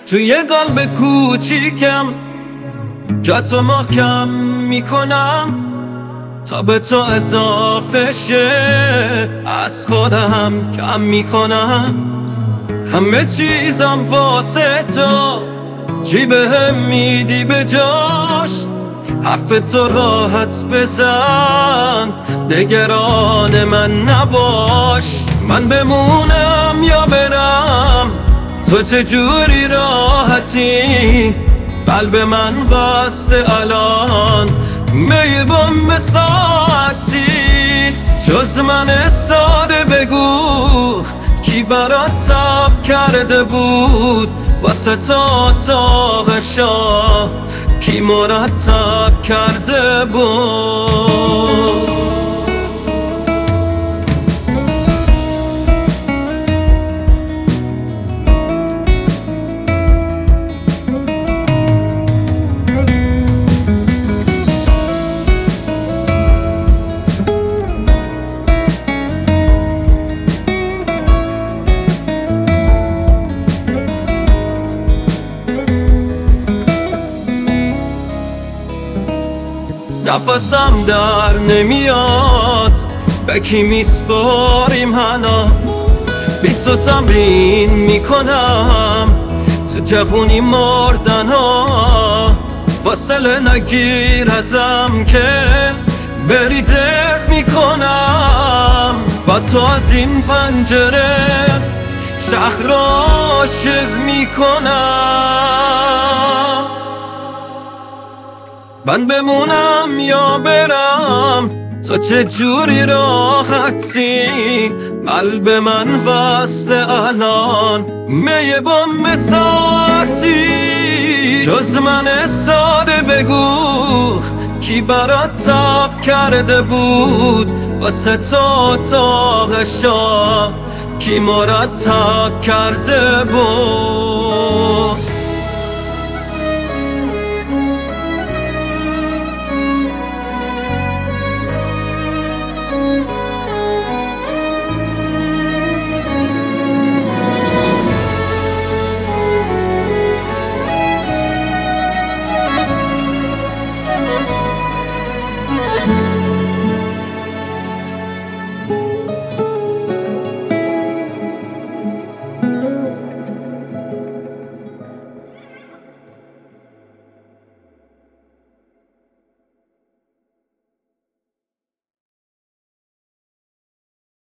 توی قلب کوچیکم جاتو محکم میکنم تا به تو اضافه شه، از خودم کم میکنم. همه چیزم واسه تو، چی بهم میدی به جاش؟ حرف تو راحت بزن، نگران من نباش. من بمونم یا برم، تو چجوری راحتی؟ قلب من واسه الان می بم ساعتی. جز من ساده بگو کی برات تب کرده بود؟ واسه تا اتاقشا کی مرتب کرده بود؟ نفسم در نمیاد، به کی میسپاریم حنا؟ بی تو تمرین میکنم تو جوونی مردن ها. فاصله نگیر ازم که بری دق میکنم. با تو از این پنجره شهر را عاشق میکنم. من بمونم یا برم، تو چجوری راحتی؟ قلب من وصل الان می بم ساعتی. جز من ساده بگو کی برات تب کرده بود؟ واسه تو اتاقشا کی مرتب کرده بود؟